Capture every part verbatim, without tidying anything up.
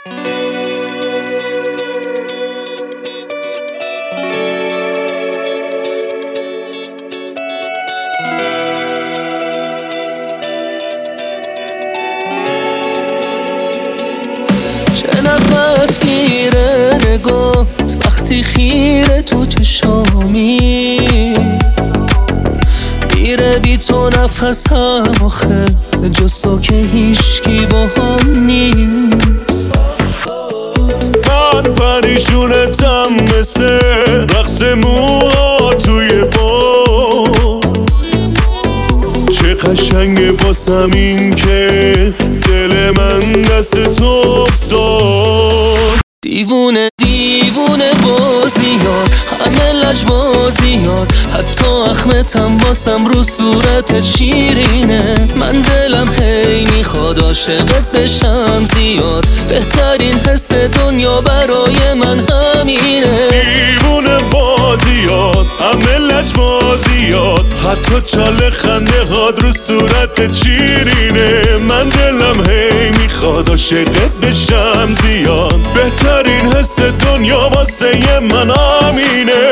چه نفس گیره نگات وقتی خیره تو چشامی، میره بی تو نفسم آخه جز تو که هیشکی با هم نیست. من پریشونتم مثل رقص موها توی باد، چه قشنگه باسم این که دل من دست تو افتاد. دیوونه دیوونه بازیات، همه لجبازیات، حتی اخمتم باسم رو صورتت شیرینه. من دلم هی میخواد عاشقت بشم زیاد، بهترین حس دنیا برای من همینه. دیوونه بازیات، همه لجبازیات، حتی چاله خنده هاد رو صورتت شیرینه. من دلم هی میخواد عاشقت بشم زیاد، بهترین حس دنیا واسه من همینه.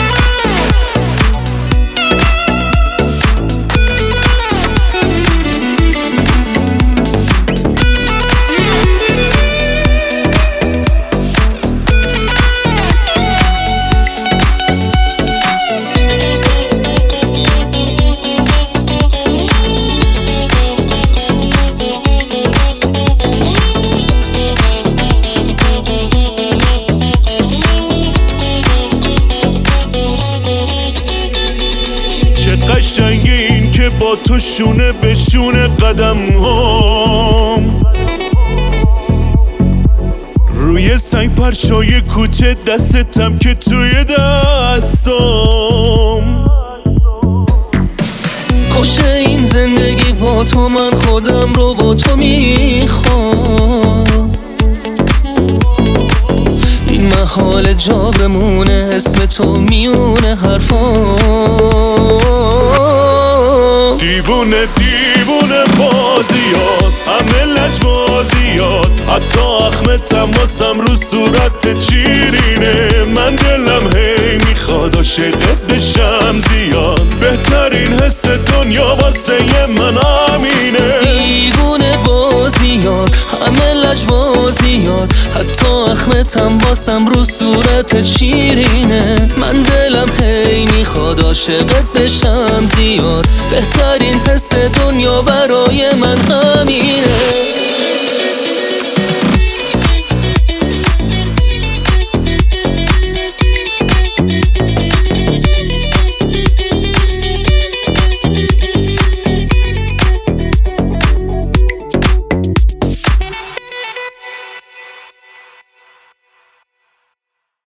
قشنگی این که با تو شونه به شونه قدم هم، روی سنگ فرشای کوچه دستتم که توی دستم. خوشه این زندگی با تو، من خودم رو با تو میخوام. این محال جا بمونه اسم تو میونه حرفام. دیوونه دیوونه بازیات، همه لجبازیات، حتی اخمتم واسم رو صورتت شیرینه. من دلم هی میخواد عاشقت بشم زیاد، بهترین حس دنیا واسه من همینه. دیوونه بازیات، همه لجبازیات، حتی اخمتم باسم رو صورتت شیرینه. من دلم هی میخواد عاشقت بشم زیاد، بهترین حس دنیا برای من همینه.